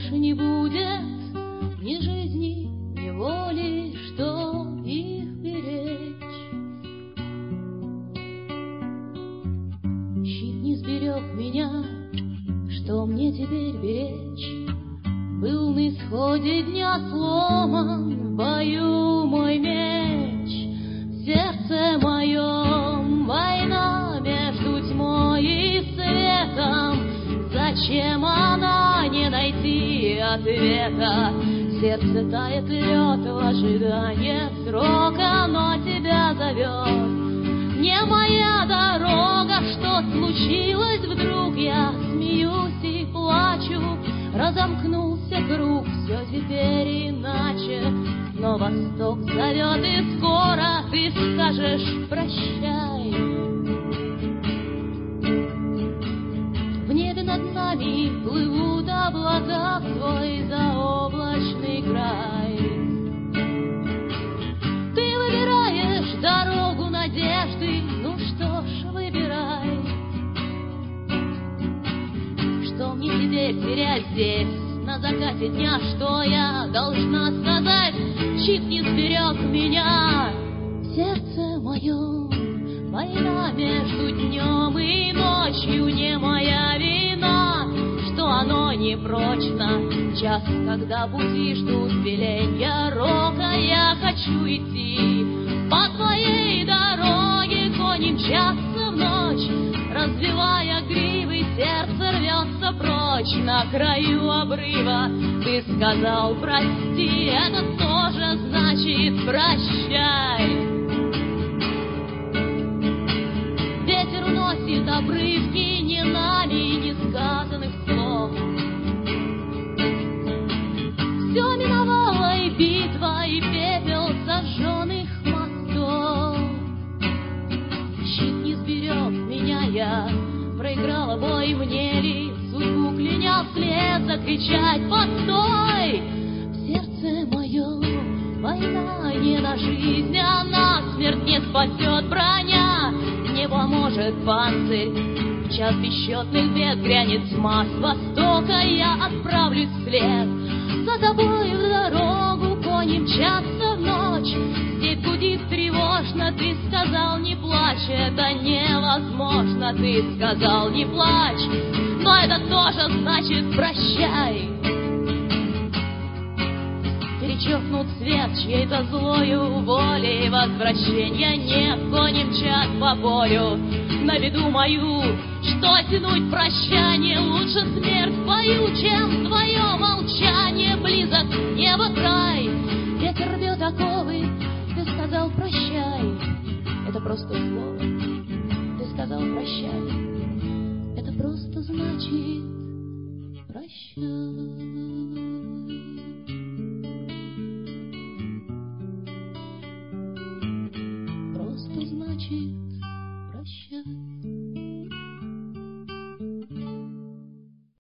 больше не будет ни жизни, ни воли, что их беречь. Щит не сберег меня, что мне теперь беречь? Был на исходе дня сломан в бою мой меч. В сердце моем война между тьмой и светом. Зачем она, не найти ответа? Сердце тает лед в ожидании срока, но тебя зовет не моя дорога. Что случилось вдруг? Я смеюсь и плачу. Разомкнулся круг, все теперь иначе. Но восток зовет, и скоро ты скажешь прощай. В небе над нами плывут облака в свой заоблачный край. Ты выбираешь дорогу надежды, ну что ж, выбирай. Что мне теперь терять здесь, на закате дня? Что я должна сказать? Щит не сберег меня. В сердце моем война между днем и ночью. Не моя вина, что оно не прочно. Час, когда пути ждут веленья рока. Я хочу идти по твоей дороге. Кони мчатся в ночь, развивая гривы. Сердце рвется прочь. На краю обрыва ты сказал прости. Это тоже значит прощай. Ветер уносит обрывки не нами несказанных слов. Все миновало, и битва, и пепел сожженных мостов. Щит не сберег меня, я проиграла бой. Мне ли судьбу кляня вслед закричать постой? В сердце моем война не на жизнь, а на смерть. Не спасет броня, не поможет панцирь. В час бесчетных бед грянет тьма с востока. Я отправлюсь вслед за тобой в дорогу. Кони мчатся в ночь, степь гудит тревожно. Ты сказал не плачь, это невозможно. Ты сказал не плачь, но это тоже значит прощай. Перечеркнут свет чьей-то злою волей. Возвращения нет, кони мчат по полю. На беду мою, что тянуть прощание? Лучше смерть в бою, чем твое молчание. Близок небо край, ветер рвет оковы. Ты сказал прощай, это просто слово. Ты сказал прощай.